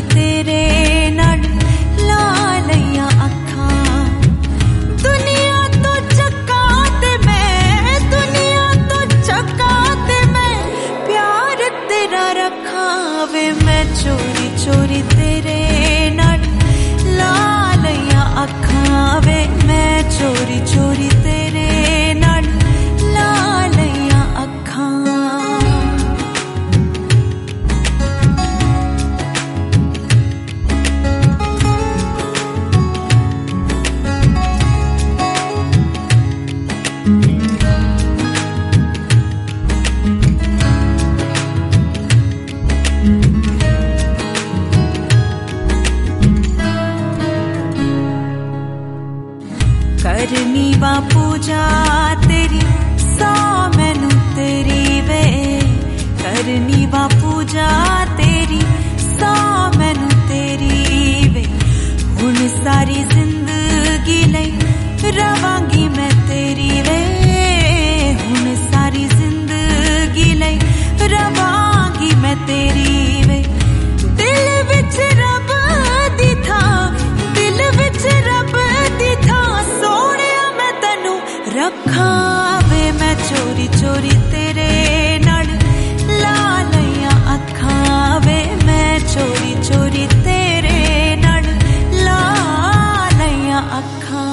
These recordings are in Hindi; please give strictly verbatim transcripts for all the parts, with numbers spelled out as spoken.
तेरे नाल ला लईयां अखां। दुनिया तो चक्का ते मैं, दुनिया तो चक्का ते मैं प्यार तेरा रखां वे। मैं चोरी चोरी तेरे नाल ला लईयां अखां वे। मैं चोरी चोरी तेरे नाल ला लईयां अखां। करनी वा पूजा तेरी सौ मैनू तेरी वे। करनी वा पूजा तेरी सौ मैनू तेरी वे। हुण सारी जिंदगी लई रवांगी मैं तेरी वे। हुण सारी जिंदगी लई रवांगी मैं तेरी वे। दिल विच रब दी थां, दिल विच रब दी थां रखां वे। मैं चोरी चोरी तेरे नाल ला लईयां अखां वे। मैं चोरी चोरी तेरे नाल ला लईयां अखां।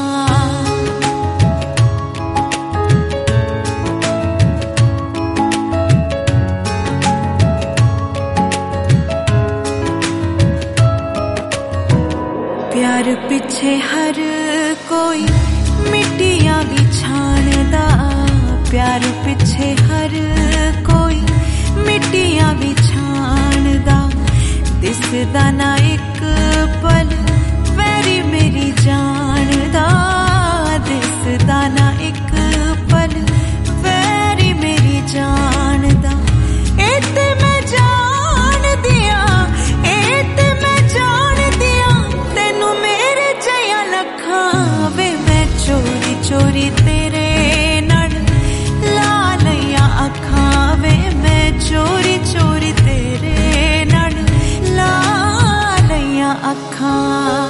प्यार पिछे हर कोई मिट्टियां भी छाणदा। प्यार पिछे हर कोई मिट्टियां भी छाणदा। दिसदा ना एक पल वैरी मेरी जान दा। दिसदा ना एक पल वैरी मेरी जान दा। ए ते मैं जान दिया, ए ते मैं जान दिया तेनू मेरे जया लखां वे। मैं चोरी चोरी तेरे नाल ला लईयां अखां वे। मैं चोरी चोरी तेरे नाल ला लईयां अखां।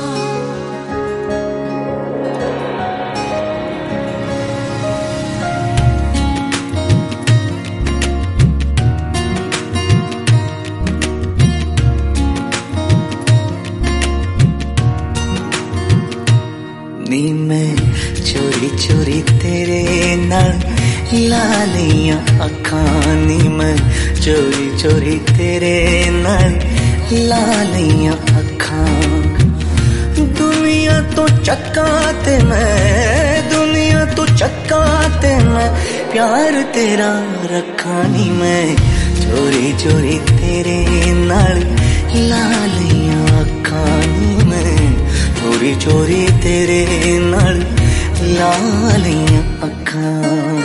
नी मैं चोरी चोरी तेरे नाल ला लईयां अखां। नी मैं चोरी चोरी तेरे नाल ला लईयां अखां। दुनिया तो चक्का ते मैं, दुनिया तो चक्का ते मैं प्यार तेरा रखां। नी मैं चोरी चोरी तेरे नाल ला लईयां अखां। नी मैं चोरी चोरी तेरे नाल ला लईयां अखां।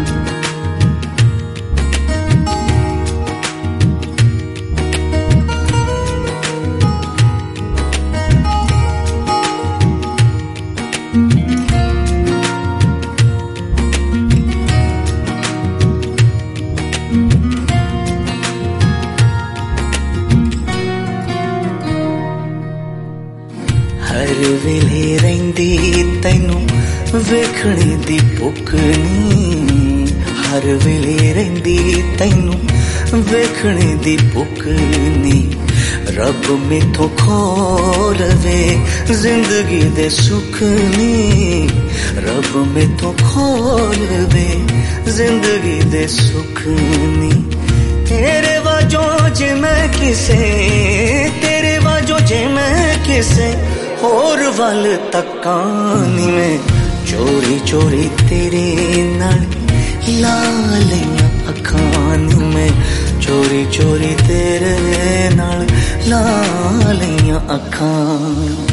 हर वेले रहिंदी तैनू वेखणे दी भुख नी। हर वेले रहिंदी तैनू वेखणे दी भुख नी। रब मैथों खोल वे जिंदगी दे सुख नी। रब मैथों खोल वे जिंदगी दे सुख नी। तेरे वाजो जे मैं किसे, तेरे वाजो जे मैं किसे होर वल तकां। नी मैं चोरी चोरी तेरे नाल ला लईयां अखां। नी मैं चोरी चोरी तेरे नाल ला लईयां अखां।